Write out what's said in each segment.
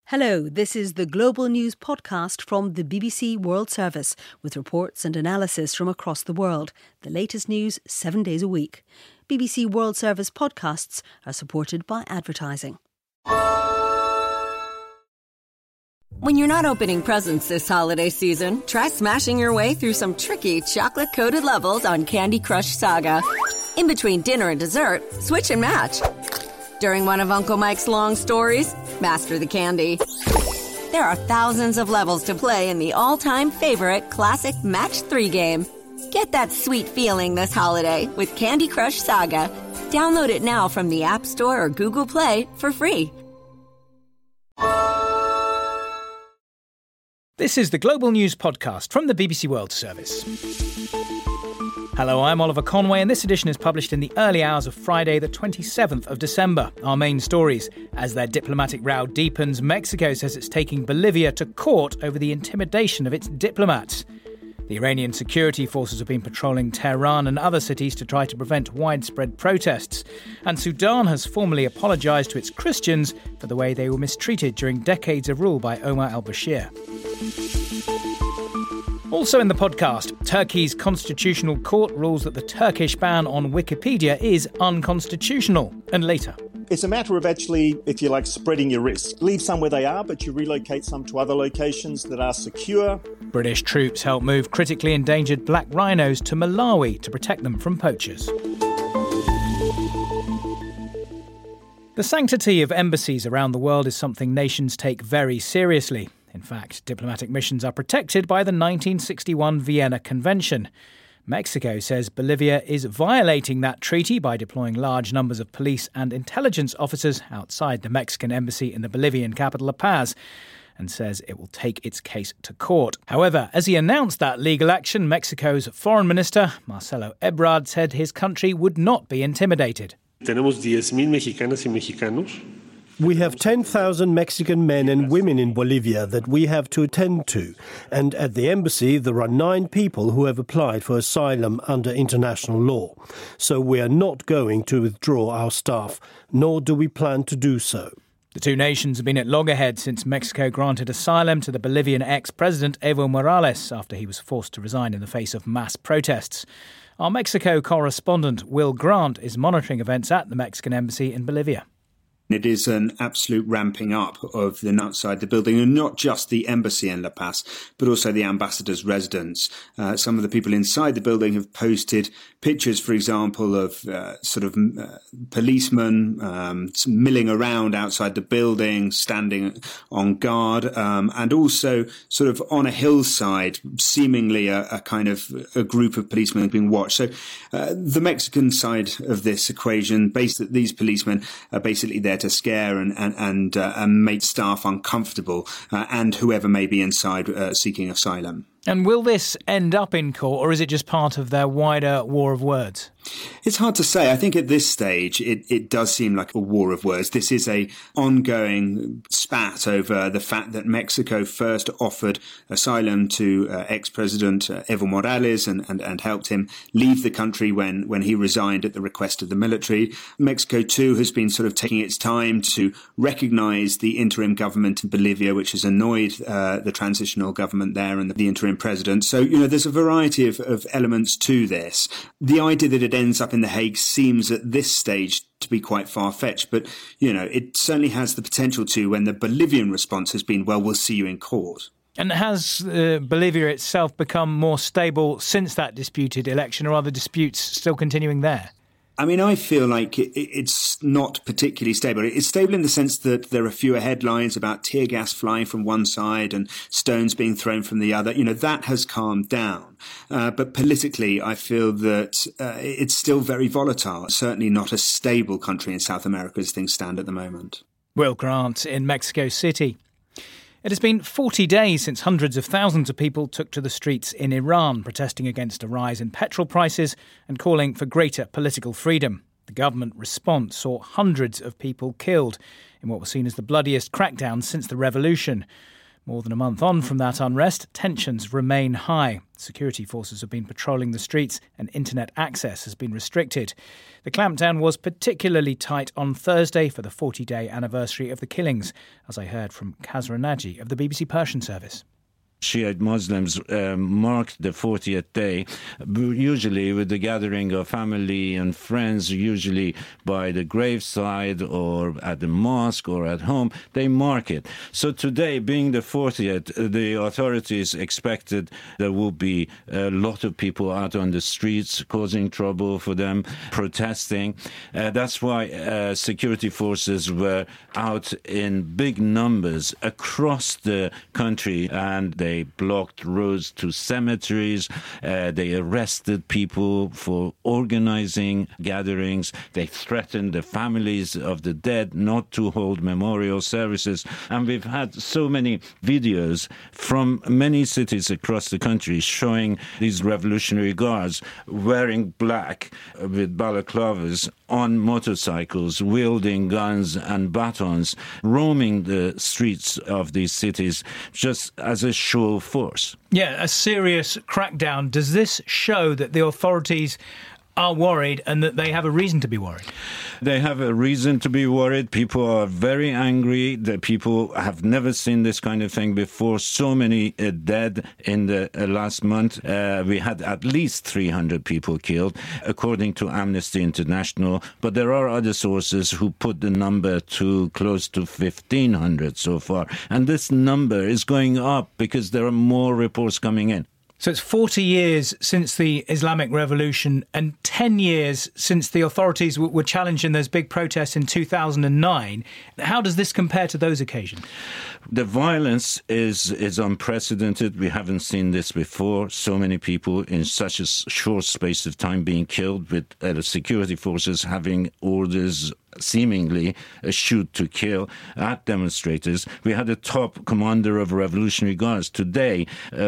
Hello, this is the Global News podcast from the BBC World Service with reports and analysis from across the world. The latest news 7 days a week. BBC World Service podcasts are supported by advertising. When you're not opening presents this holiday season, try smashing your way through some tricky chocolate-coated levels on Candy Crush Saga. In between dinner and dessert, switch and match. During one of Uncle Mike's long stories, master the candy. There are thousands of levels to play in the all-time favorite classic Match 3 game. Get that sweet feeling this holiday with Candy Crush Saga. Download it now from the App Store or Google Play for free. This is the Global News podcast from the BBC World Service. Hello, I'm Oliver Conway, and this edition is published in the early hours of Friday, the 27th of December. Our main stories. As their diplomatic row deepens, Mexico says it's taking Bolivia to court over the intimidation of its diplomats. The Iranian security forces have been patrolling Tehran and other cities to try to prevent widespread protests. And Sudan has formally apologised to its Christians for the way they were mistreated during decades of rule by Omar al-Bashir. Also in the podcast, Turkey's constitutional court rules that the Turkish ban on Wikipedia is unconstitutional. And later, it's a matter of actually, if you like, spreading your risk. Leave some where they are, but you relocate some to other locations that are secure. British troops help move critically endangered black rhinos to Malawi to protect them from poachers. The sanctity of embassies around the world is something nations take very seriously. In fact, diplomatic missions are protected by the 1961 Vienna Convention. Mexico says Bolivia is violating that treaty by deploying large numbers of police and intelligence officers outside the Mexican embassy in the Bolivian capital, La Paz, and says it will take its case to court. However, as he announced that legal action, Mexico's foreign minister, Marcelo Ebrard, said his country would not be intimidated. Tenemos 10,000 mexicanas y mexicanos. We have 10,000 Mexican men and women in Bolivia that we have to attend to. And at the embassy, there are 9 people who have applied for asylum under international law. So we are not going to withdraw our staff, nor do we plan to do so. The two nations have been at loggerheads since Mexico granted asylum to the Bolivian ex-president Evo Morales after he was forced to resign in the face of mass protests. Our Mexico correspondent Will Grant is monitoring events at the Mexican embassy in Bolivia. It is an absolute ramping up of the outside the building, and not just the embassy in La Paz, but also the ambassador's residence. Some of the people inside the building have posted pictures, for example, of policemen milling around outside the building, standing on guard, and also sort of on a hillside, seemingly a group of policemen being watched. So the Mexican side of this equation, based that these policemen are basically there to scare and make staff uncomfortable, and whoever may be inside seeking asylum. And will this end up in court, or is it just part of their wider war of words? It's hard to say. I think at this stage, it does seem like a war of words. This is a ongoing spat over the fact that Mexico first offered asylum to ex-president Evo Morales and helped him leave the country when he resigned at the request of the military. Mexico, too, has been sort of taking its time to recognize the interim government in Bolivia, which has annoyed the transitional government there and the interim president. So, there's a variety of elements to this. The idea that it ends up in The Hague seems at this stage to be quite far-fetched, but, it certainly has the potential to when the Bolivian response has been, well, we'll see you in court. And has Bolivia itself become more stable since that disputed election, or are the disputes still continuing there? I mean, I feel like it's not particularly stable. It's stable in the sense that there are fewer headlines about tear gas flying from one side and stones being thrown from the other. That has calmed down. But politically, I feel that it's still very volatile. Certainly not a stable country in South America as things stand at the moment. Will Grant in Mexico City. It has been 40 days since hundreds of thousands of people took to the streets in Iran, protesting against a rise in petrol prices and calling for greater political freedom. The government response saw hundreds of people killed in what was seen as the bloodiest crackdown since the revolution. More than a month on from that unrest, tensions remain high. Security forces have been patrolling the streets and internet access has been restricted. The clampdown was particularly tight on Thursday for the 40-day anniversary of the killings, as I heard from Kazra Naji of the BBC Persian service. Shiite Muslims marked the 40th day, usually with the gathering of family and friends, usually by the graveside or at the mosque or at home. They mark it. So today, being the 40th, the authorities expected there will be a lot of people out on the streets causing trouble for them, protesting. That's why security forces were out in big numbers across the country, and they blocked roads to cemeteries. They arrested people for organizing gatherings. They threatened the families of the dead not to hold memorial services. And we've had so many videos from many cities across the country showing these Revolutionary Guards wearing black with balaclavas on motorcycles, wielding guns and batons, roaming the streets of these cities just as a show of force. Yeah, a serious crackdown. Does this show that the authorities are worried and that they have a reason to be worried? They have a reason to be worried. People are very angry. The people have never seen this kind of thing before. So many dead in the last month. We had at least 300 people killed, according to Amnesty International. But there are other sources who put the number to close to 1,500 so far. And this number is going up because there are more reports coming in. So it's 40 years since the Islamic Revolution and 10 years since the authorities were challenging those big protests in 2009. How does this compare to those occasions? The violence is unprecedented. We haven't seen this before. So many people in such a short space of time being killed, with the security forces having orders seemingly shoot to kill at demonstrators. We had a top commander of Revolutionary Guards. Today,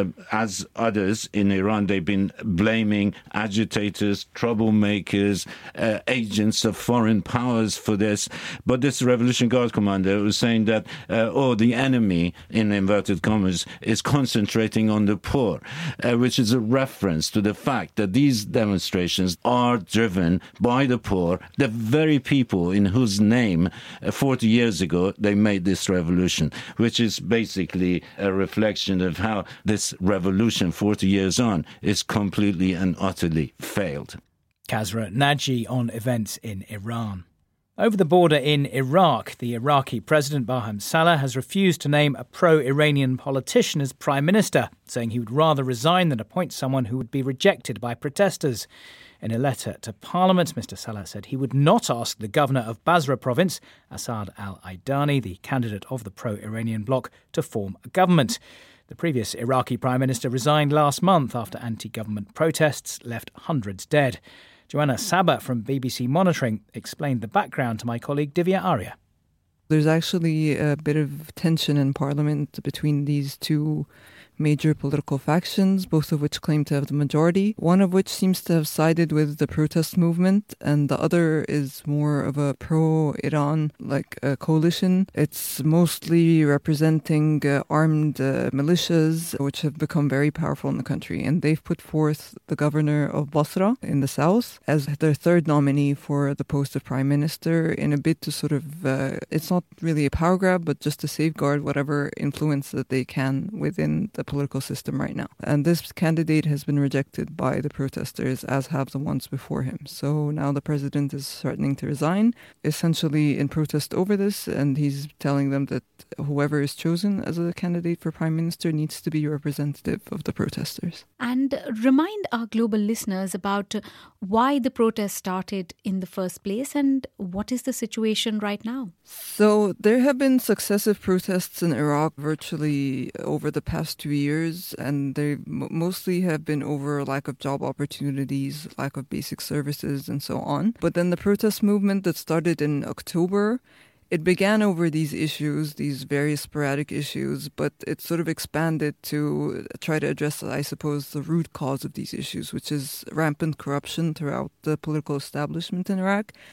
as others in Iran, they've been blaming agitators, troublemakers, agents of foreign powers for this. But this Revolutionary Guard commander was saying that, the enemy, in inverted commas, is concentrating on the poor, which is a reference to the fact that these demonstrations are driven by the poor, the very people in whose name 40 years ago they made this revolution, which is basically a reflection of how this revolution 40 years on is completely and utterly failed. Kazra Naji on events in Iran. Over the border in Iraq, the Iraqi President Barham Saleh has refused to name a pro-Iranian politician as Prime Minister, saying he would rather resign than appoint someone who would be rejected by protesters. In a letter to Parliament, Mr Saleh said he would not ask the governor of Basra province, Asad al-Aidani, the candidate of the pro-Iranian bloc, to form a government. The previous Iraqi Prime Minister resigned last month after anti-government protests left hundreds dead. Joanna Saba from BBC Monitoring explained the background to my colleague Divya Arya. There's actually a bit of tension in Parliament between these two major political factions, both of which claim to have the majority, one of which seems to have sided with the protest movement, and the other is more of a pro-Iran, coalition. It's mostly representing armed militias, which have become very powerful in the country, and they've put forth the governor of Basra in the south as their third nominee for the post of prime minister in a bid to sort of, it's not really a power grab, but just to safeguard whatever influence that they can within the political system right now. And this candidate has been rejected by the protesters, as have the ones before him. So now the president is threatening to resign, essentially in protest over this, and he's telling them that whoever is chosen as a candidate for prime minister needs to be representative of the protesters. And remind our global listeners about why the protest started in the first place and what is the situation right now? So there have been successive protests in Iraq virtually over the past 2 years, and they mostly have been over lack of job opportunities, lack of basic services, and so on. But then the protest movement that started in October, it began over these issues, these various sporadic issues, but it sort of expanded to try to address, I suppose, the root cause of these issues, which is rampant corruption throughout the political establishment in Iraq.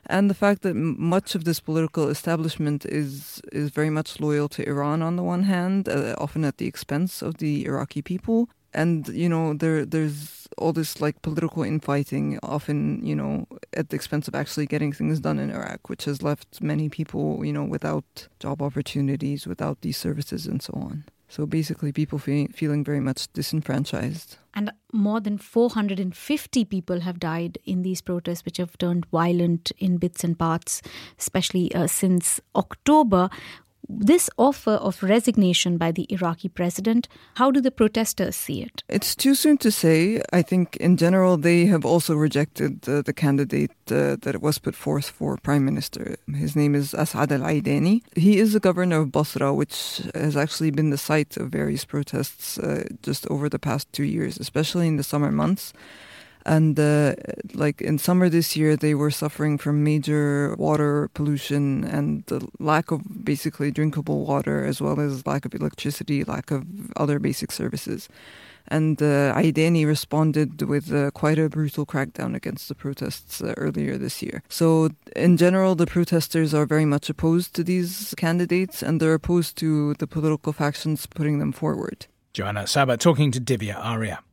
And the fact that much of this political establishment is very much loyal to Iran on the one hand, often at the expense of the Iraqi people. And, there's all this political infighting, often, at the expense of actually getting things done in Iraq, which has left many people, without job opportunities, without these services and so on. So basically people feeling very much disenfranchised. And more than 450 people have died in these protests, which have turned violent in bits and parts, especially since October. This offer of resignation by the Iraqi president, how do the protesters see it? It's too soon to say. I think in general they have also rejected the candidate that was put forth for prime minister. His name is As'ad al-Aidani. He is the governor of Basra, which has actually been the site of various protests just over the past 2 years, especially in the summer months. And in summer this year, they were suffering from major water pollution and the lack of basically drinkable water, as well as lack of electricity, lack of other basic services. And Aidani responded with quite a brutal crackdown against the protests earlier this year. So in general, the protesters are very much opposed to these candidates, and they're opposed to the political factions putting them forward. Joanna Sabat talking to Divya Arya.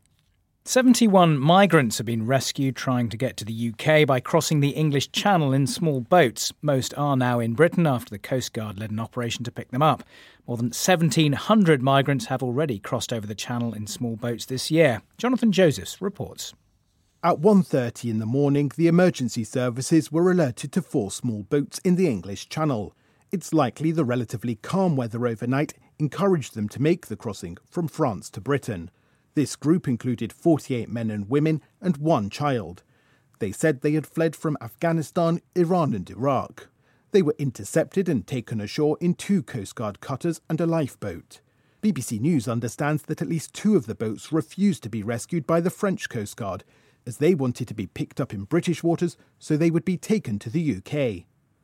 71 migrants have been rescued trying to get to the UK by crossing the English Channel in small boats. Most are now in Britain after the Coast Guard led an operation to pick them up. More than 1,700 migrants have already crossed over the Channel in small boats this year. Jonathan Josephs reports. At 1:30 in the morning, the emergency services were alerted to 4 small boats in the English Channel. It's likely the relatively calm weather overnight encouraged them to make the crossing from France to Britain. This group included 48 men and women and 1 child. They said they had fled from Afghanistan, Iran and Iraq. They were intercepted and taken ashore in 2 Coast Guard cutters and a lifeboat. BBC News understands that at least 2 of the boats refused to be rescued by the French Coast Guard, as they wanted to be picked up in British waters so they would be taken to the UK.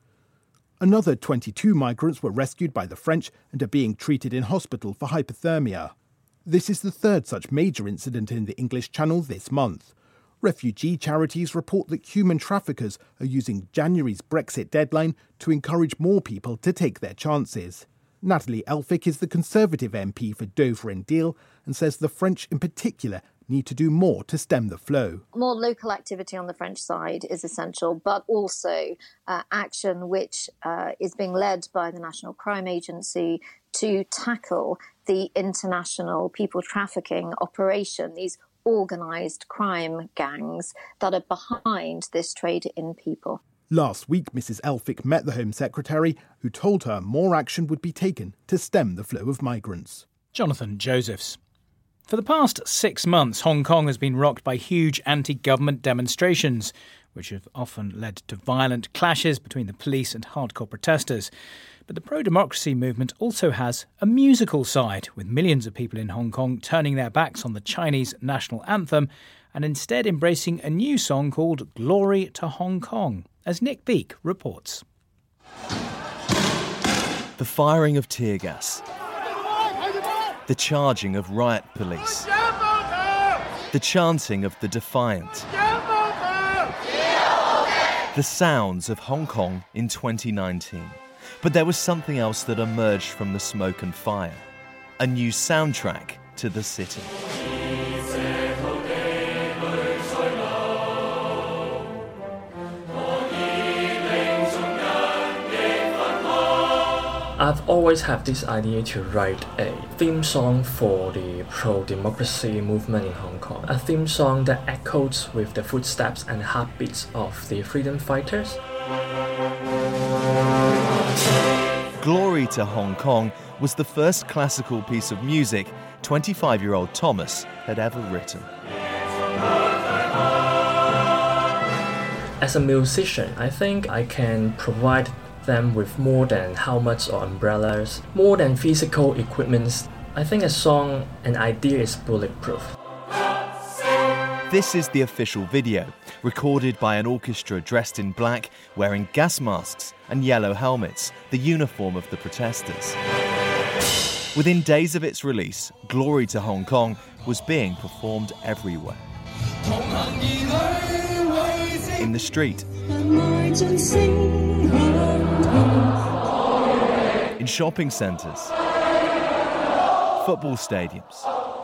Another 22 migrants were rescued by the French and are being treated in hospital for hypothermia. This is the 3rd such major incident in the English Channel this month. Refugee charities report that human traffickers are using January's Brexit deadline to encourage more people to take their chances. Natalie Elphicke is the Conservative MP for Dover and Deal and says the French in particular need to do more to stem the flow. More local activity on the French side is essential, but also action which is being led by the National Crime Agency to tackle the international people trafficking operation, these organised crime gangs that are behind this trade in people. Last week, Mrs. Elphicke met the Home Secretary, who told her more action would be taken to stem the flow of migrants. Jonathan Josephs. For the past 6 months, Hong Kong has been rocked by huge anti-government demonstrations, which have often led to violent clashes between the police and hardcore protesters. But the pro-democracy movement also has a musical side, with millions of people in Hong Kong turning their backs on the Chinese national anthem and instead embracing a new song called Glory to Hong Kong, as Nick Beake reports. The firing of tear gas, the charging of riot police, the chanting of the defiant, the sounds of Hong Kong in 2019. But there was something else that emerged from the smoke and fire. A new soundtrack to the city. I've always had this idea to write a theme song for the pro-democracy movement in Hong Kong. A theme song that echoes with the footsteps and heartbeats of the freedom fighters. Glory to Hong Kong was the first classical piece of music 25-year-old Thomas had ever written. As a musician, I think I can provide them with more than helmets or umbrellas, more than physical equipment. I think a song, an idea is bulletproof. This is the official video, recorded by an orchestra dressed in black, wearing gas masks and yellow helmets, the uniform of the protesters. Within days of its release, Glory to Hong Kong was being performed everywhere. In the street, In shopping centres, football stadiums.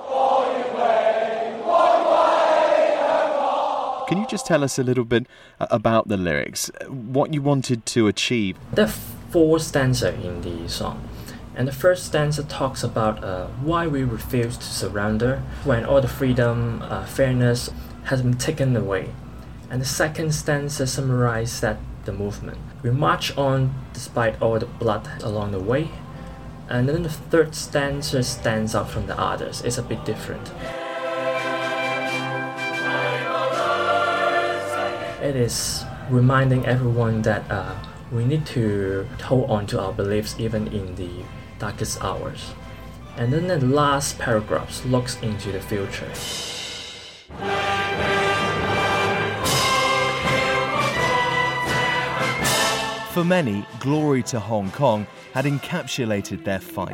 Can you just tell us a little bit about the lyrics, what you wanted to achieve? There are 4 stanzas in the song. And the first stanza talks about why we refuse to surrender when all the freedom, fairness has been taken away. And the second stanza summarizes the movement. We march on despite all the blood along the way. And then the third stanza stands out from the others. It's a bit different. It is reminding everyone that we need to hold on to our beliefs even in the darkest hours. And then the last paragraph looks into the future. For many, Glory to Hong Kong had encapsulated their fight.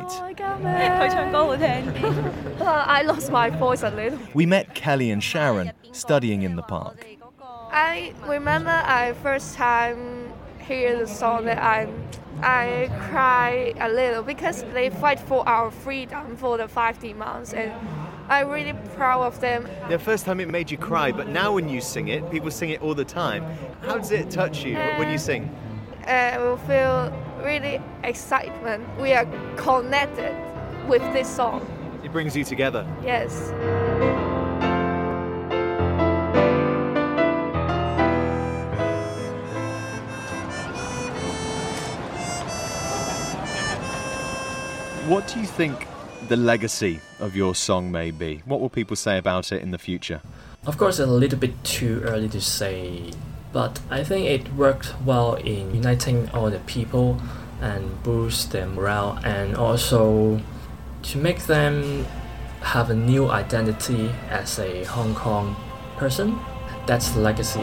I lost my voice a little. We met Kelly and Sharon studying in the park. I remember I first time hear the song that I cry a little because they fight for our freedom for the 5 demands, and I'm really proud of them. The first time it made you cry, but now when you sing it, people sing it all the time. How does it touch you when you sing? We feel really excitement. We are connected with this song. It brings you together. Yes. What do you think the legacy of your song may be? What will people say about it in the future? Of course, it's a little bit too early to say, but I think it worked well in uniting all the people and boost their morale, and also to make them have a new identity as a Hong Kong person. That's the legacy.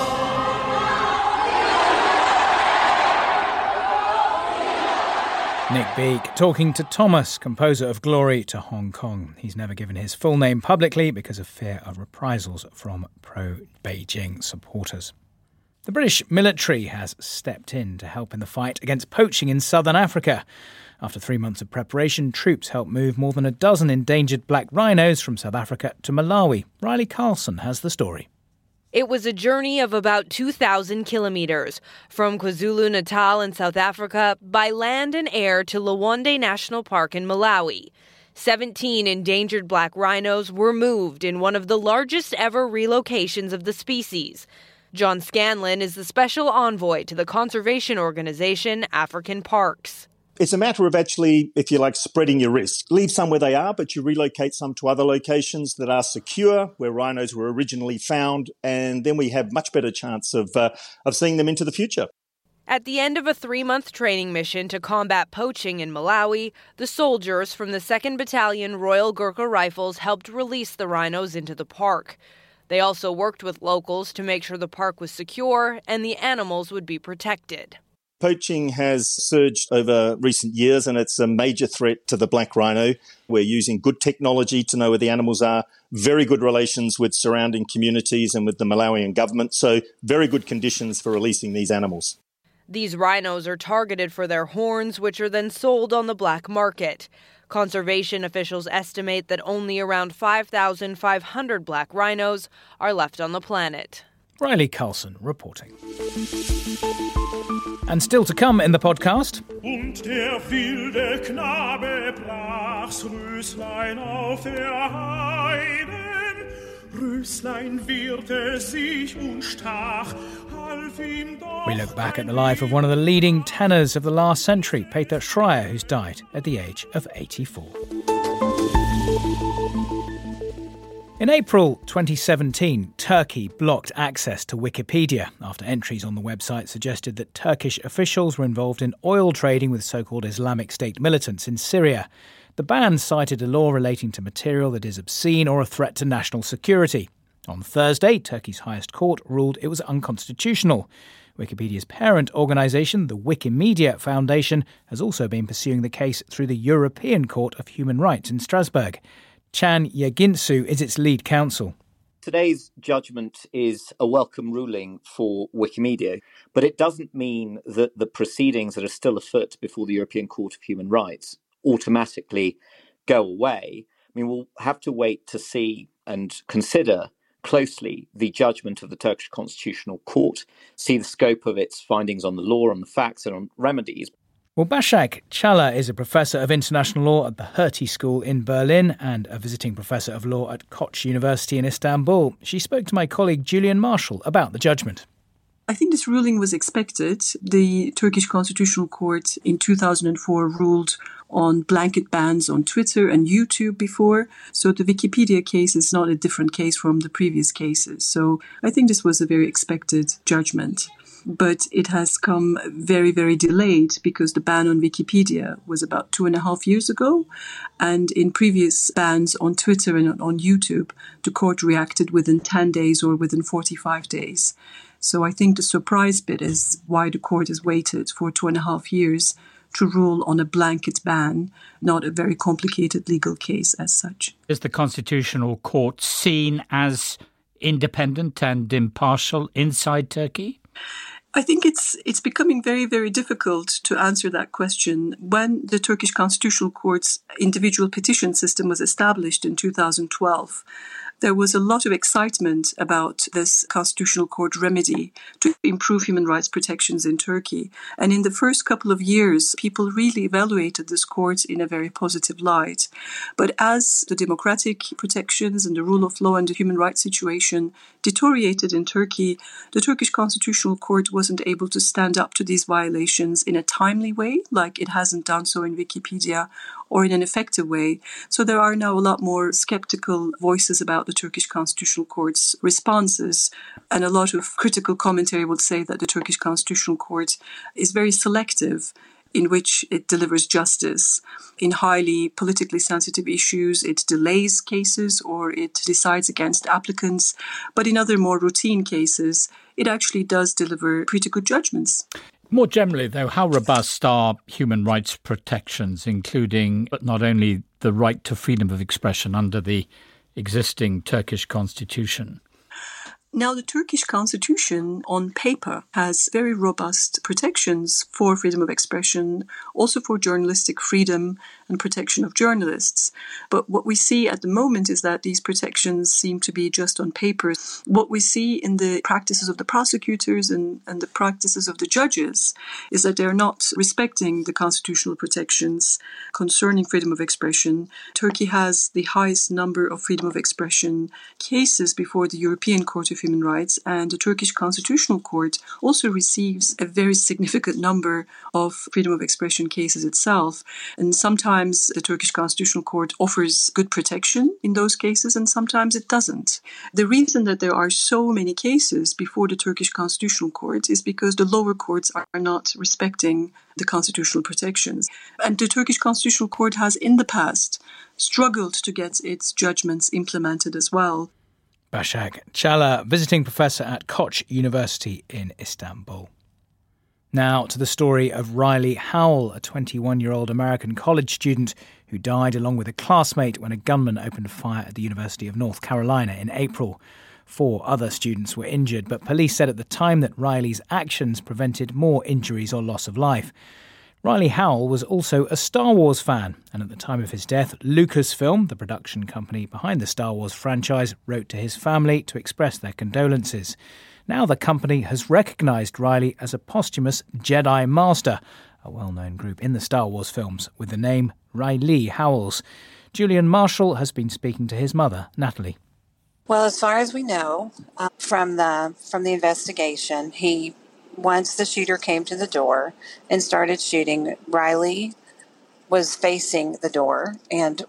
Nick Beake talking to Thomas, composer of Glory to Hong Kong. He's never given his full name publicly because of fear of reprisals from pro-Beijing supporters. The British military has stepped in to help in the fight against poaching in southern Africa. After 3 months of preparation, troops helped move more than a dozen endangered black rhinos from South Africa to Malawi. Riley Carlson has the story. It was a journey of about 2,000 kilometers from KwaZulu-Natal in South Africa by land and air to Liwonde National Park in Malawi. 17 endangered black rhinos were moved in one of the largest ever relocations of the species. John Scanlon is the special envoy to the conservation organization African Parks. It's a matter of actually, if you like, spreading your risk. Leave some where they are, but you relocate some to other locations that are secure, where rhinos were originally found, and then we have much better chance of seeing them into the future. At the end of a 3-month training mission to combat poaching in Malawi, the soldiers from the 2nd Battalion Royal Gurkha Rifles helped release the rhinos into the park. They also worked with locals to make sure the park was secure and the animals would be protected. Poaching has surged over recent years, and it's a major threat to the black rhino. We're using good technology to know where the animals are, very good relations with surrounding communities and with the Malawian government, so very good conditions for releasing these animals. These rhinos are targeted for their horns, which are then sold on the black market. Conservation officials estimate that only around 5,500 black rhinos are left on the planet. Riley Carlson reporting. And still to come in the podcast. Und der wilde Knabe brach's Röslein auf der Heiden. Röslein wehrte sich und stach, half ihm doch. We look back at the life of one of the leading tenors of the last century, Peter Schreier, who's died at the age of 84. In April 2017, Turkey blocked access to Wikipedia after entries on the website suggested that Turkish officials were involved in oil trading with so-called Islamic State militants in Syria. The ban cited a law relating to material that is obscene or a threat to national security. On Thursday, Turkey's highest court ruled it was unconstitutional. Wikipedia's parent organisation, the Wikimedia Foundation, has also been pursuing the case through the European Court of Human Rights in Strasbourg. Chan Yegintsu is its lead counsel. Today's judgment is a welcome ruling for Wikimedia, but it doesn't mean that the proceedings that are still afoot before the European Court of Human Rights automatically go away. I mean, we'll have to wait to see and consider closely the judgment of the Turkish Constitutional Court, see the scope of its findings on the law, on the facts and on remedies. Well, Başak Çağlar is a professor of international law at the Hertie School in Berlin and a visiting professor of law at Koç University in Istanbul. She spoke to my colleague Julian Marshall about the judgment. I think this ruling was expected. The Turkish Constitutional Court in 2004 ruled on blanket bans on Twitter and YouTube before. So the Wikipedia case is not a different case from the previous cases. So I think this was a very expected judgment. But it has come very, very delayed because the ban on Wikipedia was about 2.5 years ago. And in previous bans on Twitter and on YouTube, the court reacted within 10 days or within 45 days. So I think the surprise bit is why the court has waited for 2.5 years to rule on a blanket ban, not a very complicated legal case as such. Is the Constitutional Court seen as independent and impartial inside Turkey? I think it's becoming very, very difficult to answer that question. When the Turkish Constitutional Court's individual petition system was established in 2012, there was a lot of excitement about this Constitutional Court remedy to improve human rights protections in Turkey. And in the first couple of years, people really evaluated this court in a very positive light. But as the democratic protections and the rule of law and the human rights situation deteriorated in Turkey, the Turkish Constitutional Court wasn't able to stand up to these violations in a timely way, like it hasn't done so in Wikipedia, or in an effective way. So there are now a lot more skeptical voices about the Turkish Constitutional Court's responses, and a lot of critical commentary would say that the Turkish Constitutional Court is very selective in which it delivers justice. In highly politically sensitive issues, it delays cases or it decides against applicants. But in other more routine cases, it actually does deliver pretty good judgments. More generally, though, how robust are human rights protections, including but not only the right to freedom of expression under the existing Turkish constitution? Now, the Turkish constitution on paper has very robust protections for freedom of expression, also for journalistic freedom and protection of journalists. But what we see at the moment is that these protections seem to be just on paper. What we see in the practices of the prosecutors and the practices of the judges is that they're not respecting the constitutional protections concerning freedom of expression. Turkey has the highest number of freedom of expression cases before the European Court of Human Rights, and the Turkish Constitutional Court also receives a very significant number of freedom of expression cases itself. And sometimes the Turkish Constitutional Court offers good protection in those cases, and sometimes it doesn't. The reason that there are so many cases before the Turkish Constitutional Court is because the lower courts are not respecting the constitutional protections. And the Turkish Constitutional Court has in the past struggled to get its judgments implemented as well. Başak Çağlar, visiting professor at Koç University in Istanbul. Now to the story of Riley Howell, a 21-year-old American college student who died along with a classmate when a gunman opened fire at the University of North Carolina in April. 4 other students were injured, but police said at the time that Riley's actions prevented more injuries or loss of life. Riley Howell was also a Star Wars fan, and at the time of his death, Lucasfilm, the production company behind the Star Wars franchise, wrote to his family to express their condolences. Now the company has recognised Riley as a posthumous Jedi Master, a well-known group in the Star Wars films, with the name Riley Howells. Julian Marshall has been speaking to his mother, Natalie. Well, as far as we know, from the investigation, once the shooter came to the door and started shooting, Riley was facing the door, and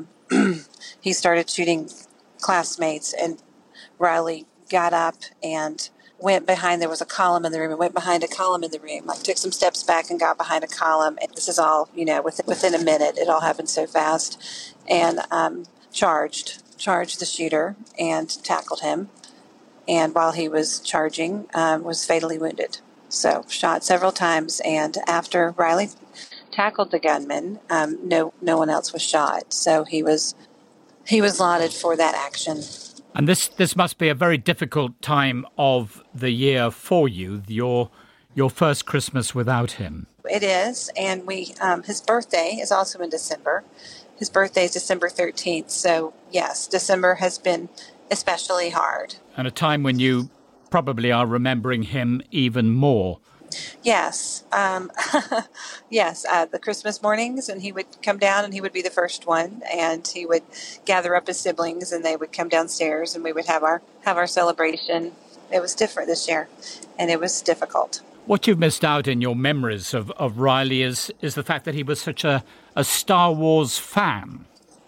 he started shooting classmates, and Riley got up and went behind, there was a column in the room, and went behind a column in the room, like took some steps back and got behind a column. And this is all, within a minute. It all happened so fast. And charged the shooter and tackled him. And while he was charging, was fatally wounded. So shot several times, and after Riley tackled the gunman, no one else was shot. So he was lauded for that action. And this must be a very difficult time of the year for you, your first Christmas without him. It is, and his birthday is also in December. His birthday is December 13th, so yes, December has been especially hard. And a time when you probably are remembering him even more. Yes. Yes, the Christmas mornings, and he would come down and he would be the first one, and he would gather up his siblings and they would come downstairs and we would have our celebration. It was different this year, and it was difficult. What you've missed out in your memories of Riley is the fact that he was such a Star Wars fan.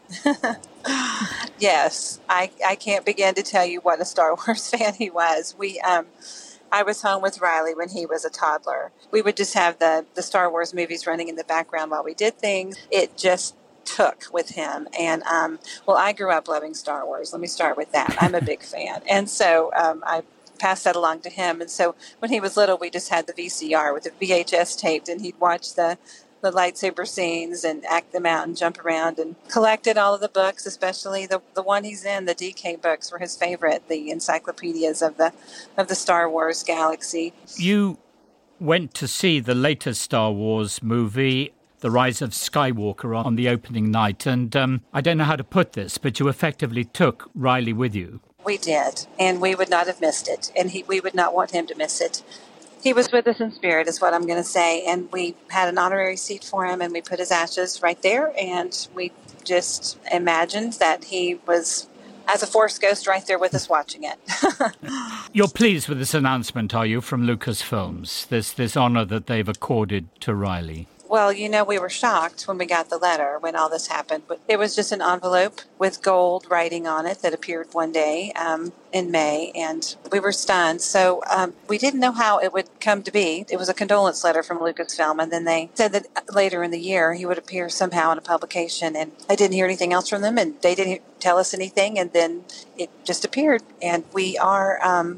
Yes, I can't begin to tell you what a Star Wars fan he was. I was home with Riley when he was a toddler. We would just have the Star Wars movies running in the background while we did things. It just took with him. And, I grew up loving Star Wars. Let me start with that. I'm a big fan. And so I passed that along to him. And so when he was little, we just had the VCR with the VHS taped, and he'd watch the lightsaber scenes and act them out and jump around, and collected all of the books, especially the one he's in. The DK books were his favorite, the encyclopedias of the Star Wars galaxy. You went to see the latest Star Wars movie, The Rise of Skywalker, on the opening night, and I don't know how to put this, but you effectively took Riley with you. We did, and we would not have missed it, and we would not want him to miss it. He was with us in spirit, is what I'm going to say, and we had an honorary seat for him, and we put his ashes right there, and we just imagined that he was, as a Force ghost, right there with us watching it. You're pleased with this announcement, are you, from Lucasfilms, this honour that they've accorded to Riley? Well, we were shocked when we got the letter, when all this happened. But it was just an envelope with gold writing on it that appeared one day in May, and we were stunned. So we didn't know how it would come to be. It was a condolence letter from Lucasfilm, and then they said that later in the year he would appear somehow in a publication, and I didn't hear anything else from them, and they didn't tell us anything, and then it just appeared. And we are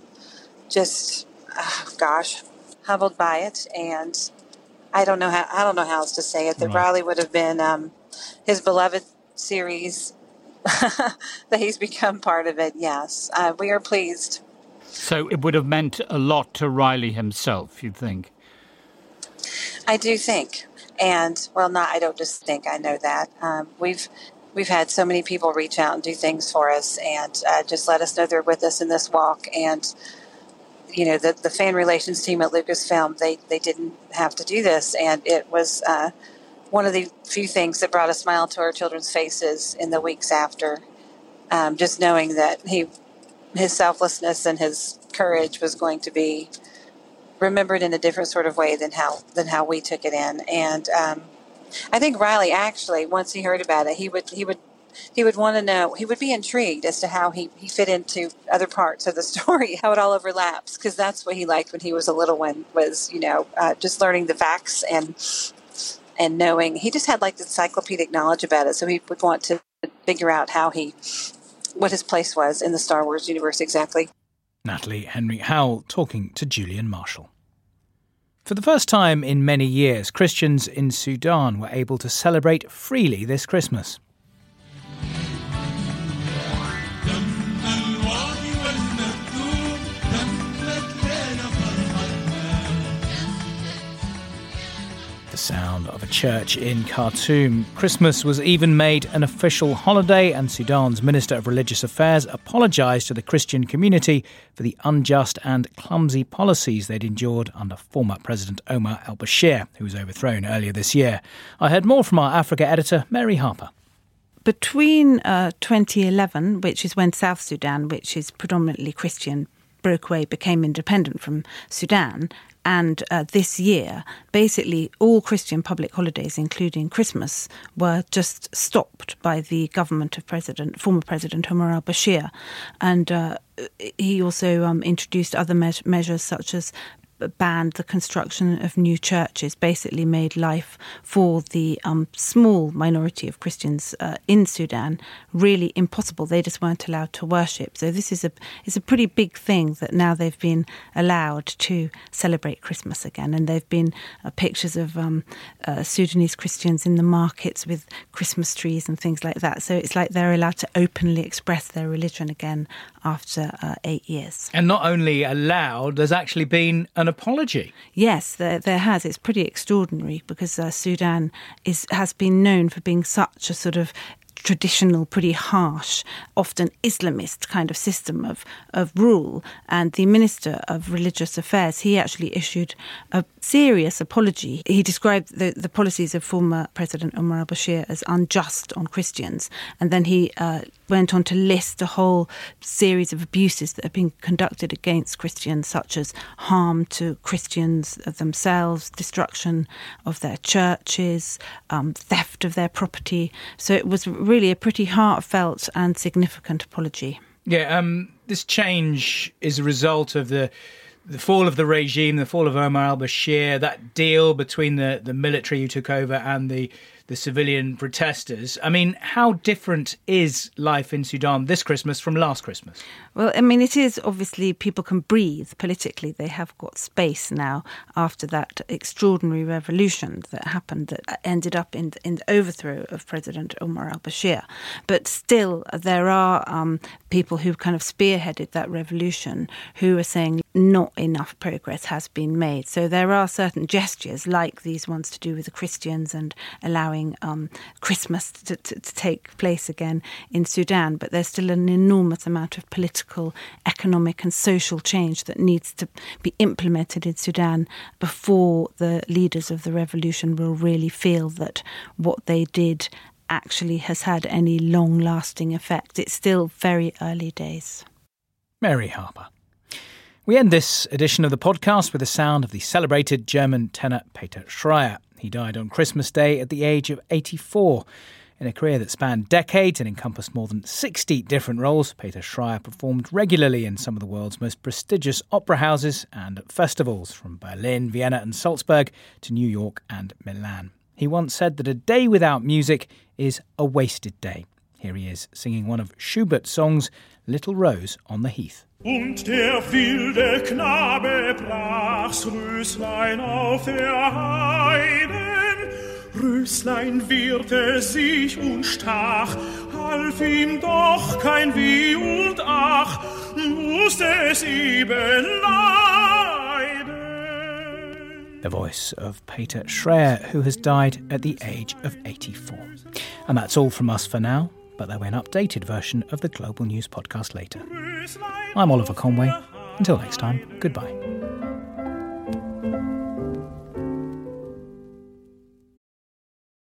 humbled by it, and I don't know how else to say it. That Riley would have been his beloved series that he's become part of it. Yes, we are pleased. So it would have meant a lot to Riley himself, you think? I do think, and I don't just think. I know that we've had so many people reach out and do things for us, and just let us know they're with us in this walk. And the fan relations team at Lucasfilm, they didn't have to do this. And it was one of the few things that brought a smile to our children's faces in the weeks after. Just knowing that his selflessness and his courage was going to be remembered in a different sort of way than how we took it in. And I think Riley, actually, once he heard about it, he would want to know, he would be intrigued as to how he fit into other parts of the story, how it all overlaps, because that's what he liked when he was a little one, was, just learning the facts and knowing. He just had like the encyclopedic knowledge about it, so he would want to figure out what his place was in the Star Wars universe exactly. Natalie Henry Howell talking to Julian Marshall. For the first time in many years, Christians in Sudan were able to celebrate freely this Christmas. The sound of a church in Khartoum. Christmas was even made an official holiday, and Sudan's Minister of Religious Affairs apologised to the Christian community for the unjust and clumsy policies they'd endured under former President Omar al-Bashir, who was overthrown earlier this year. I heard more from our Africa editor, Mary Harper. Between 2011, which is when South Sudan, which is predominantly Christian, broke away, became independent from Sudan, and this year, basically all Christian public holidays, including Christmas, were just stopped by the government of former President Omar al-Bashir. And he also introduced other measures such as banned the construction of new churches, basically made life for the small minority of Christians in Sudan really impossible. They just weren't allowed to worship. So this is a pretty big thing that now they've been allowed to celebrate Christmas again. And there've been pictures of Sudanese Christians in the markets with Christmas trees and things like that. So it's like they're allowed to openly express their religion again after 8 years. And not only allowed, there's actually been an apology. Yes, there has. It's pretty extraordinary because Sudan has been known for being such a sort of traditional, pretty harsh, often Islamist kind of system of rule. And the Minister of Religious Affairs, he actually issued a serious apology. He described the policies of former President Omar al-Bashir as unjust on Christians. And then he went on to list a whole series of abuses that have been conducted against Christians, such as harm to Christians themselves, destruction of their churches, theft of their property. So it was really a pretty heartfelt and significant apology. Yeah, this change is a result of the fall of the regime, the fall of Omar al-Bashir, that deal between the military who took over and the civilian protesters. I mean, how different is life in Sudan this Christmas from last Christmas? Well, I mean, it is obviously people can breathe politically. They have got space now after that extraordinary revolution that happened that ended up in the overthrow of President Omar al-Bashir. But still, there are people who kind of spearheaded that revolution who are saying not enough progress has been made. So there are certain gestures like these ones to do with the Christians and allowing Christmas to take place again in Sudan. But there's still an enormous amount of political, economic and social change that needs to be implemented in Sudan before the leaders of the revolution will really feel that what they did actually has had any long-lasting effect. It's still very early days. Mary Harper. We end this edition of the podcast with the sound of the celebrated German tenor Peter Schreier. He died on Christmas Day at the age of 84. In a career that spanned decades and encompassed more than 60 different roles, Peter Schreier performed regularly in some of the world's most prestigious opera houses and at festivals, from Berlin, Vienna and Salzburg to New York and Milan. He once said that a day without music is a wasted day. Here he is singing one of Schubert's songs, Little Rose on the Heath. Und der wilde Knabe brach's Röslein auf der Heiden. Röslein wehrte sich und stach, half ihm doch kein Weh und Ach, musste es eben leiden. The voice of Peter Schreier, who has died at the age of 84. And that's all from us for now, but there'll be an updated version of the Global News podcast later. I'm Oliver Conway. Until next time, goodbye.